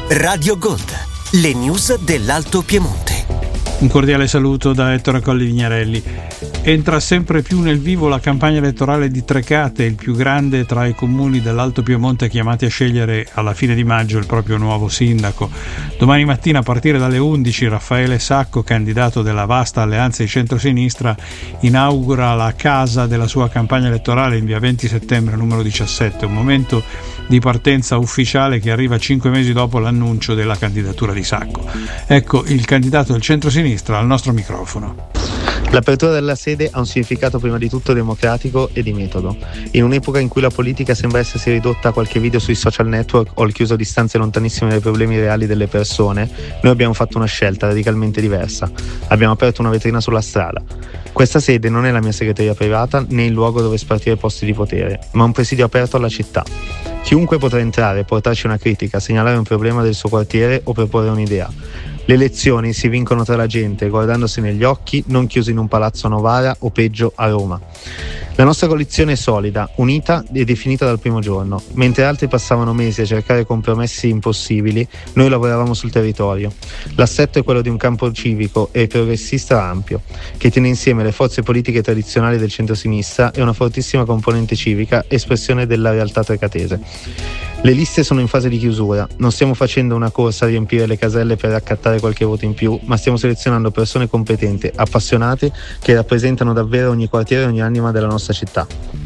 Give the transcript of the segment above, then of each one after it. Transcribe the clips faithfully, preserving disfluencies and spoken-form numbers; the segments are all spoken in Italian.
Radio Gold, le news dell'Alto Piemonte. Un cordiale saluto da Ettore Colli Vignarelli. Entra sempre più nel vivo la campagna elettorale di Trecate, il più grande tra i comuni dell'Alto Piemonte chiamati a scegliere alla fine di maggio il proprio nuovo sindaco. Domani mattina a partire dalle undici Raffaele Sacco, candidato della vasta alleanza di centrosinistra, inaugura la casa della sua campagna elettorale in via venti settembre numero diciassette, un momento di partenza ufficiale che arriva cinque mesi dopo l'annuncio della candidatura di Sacco. Ecco il candidato del centrosinistra al nostro microfono. L'apertura della sede ha un significato prima di tutto democratico e di metodo. In un'epoca in cui la politica sembra essersi ridotta a qualche video sui social network o al chiuso a distanze lontanissime dai problemi reali delle persone, noi abbiamo fatto una scelta radicalmente diversa. Abbiamo aperto una vetrina sulla strada. Questa sede non è la mia segreteria privata né il luogo dove spartire posti di potere, ma un presidio aperto alla città. Chiunque potrà entrare, portarci una critica, segnalare un problema del suo quartiere o proporre un'idea. Le elezioni si vincono tra la gente, guardandosi negli occhi, non chiusi in un palazzo a Novara o peggio a Roma. La nostra coalizione è solida, unita e definita dal primo giorno. Mentre altri passavano mesi a cercare compromessi impossibili, noi lavoravamo sul territorio. L'assetto è quello di un campo civico e progressista ampio, che tiene insieme le forze politiche tradizionali del centro-sinistra e una fortissima componente civica, espressione della realtà trecatese. Le liste sono in fase di chiusura, non stiamo facendo una corsa a riempire le caselle per raccattare qualche voto in più, ma stiamo selezionando persone competenti, appassionate, che rappresentano davvero ogni quartiere e ogni anima della nostra città.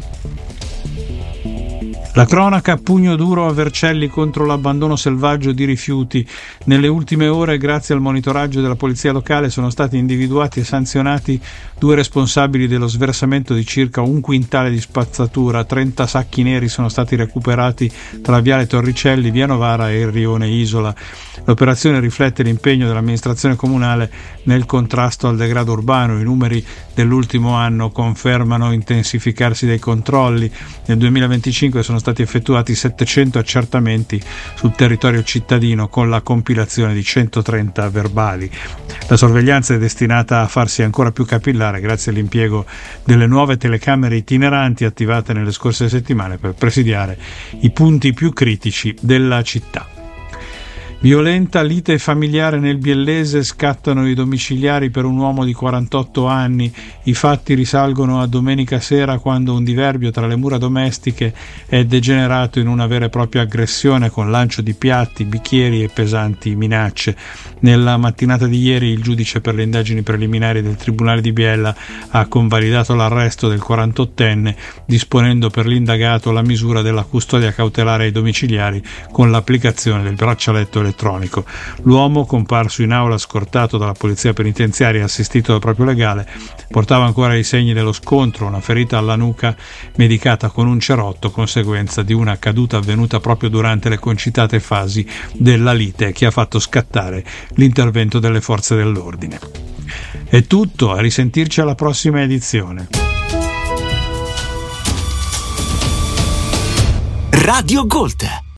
La cronaca, pugno duro a Vercelli contro l'abbandono selvaggio di rifiuti. Nelle ultime ore, grazie al monitoraggio della polizia locale, sono stati individuati e sanzionati due responsabili dello sversamento di circa un quintale di spazzatura. trenta sacchi neri sono stati recuperati tra Viale Torricelli, Via Novara e il rione Isola. L'operazione riflette l'impegno dell'amministrazione comunale nel contrasto al degrado urbano. I numeri dell'ultimo anno confermano intensificarsi dei controlli. Nel duemilaventicinque sono stati effettuati settecento accertamenti sul territorio cittadino con la compilazione di centotrenta verbali. La sorveglianza è destinata a farsi ancora più capillare grazie all'impiego delle nuove telecamere itineranti attivate nelle scorse settimane per presidiare i punti più critici della città. Violenta lite familiare nel Biellese, scattano i domiciliari per un uomo di quarantotto anni. I fatti risalgono a domenica sera, quando un diverbio tra le mura domestiche è degenerato in una vera e propria aggressione con lancio di piatti, bicchieri e pesanti minacce. Nella mattinata di ieri il giudice per le indagini preliminari del Tribunale di Biella ha convalidato l'arresto del quarantottenne, disponendo per l'indagato la misura della custodia cautelare ai domiciliari con l'applicazione del braccialetto elettronico. Elettronico. L'uomo, comparso in aula scortato dalla polizia penitenziaria e assistito dal proprio legale, portava ancora i segni dello scontro, una ferita alla nuca medicata con un cerotto, conseguenza di una caduta avvenuta proprio durante le concitate fasi della lite che ha fatto scattare l'intervento delle forze dell'ordine. È tutto, a risentirci alla prossima edizione. Radio Gold.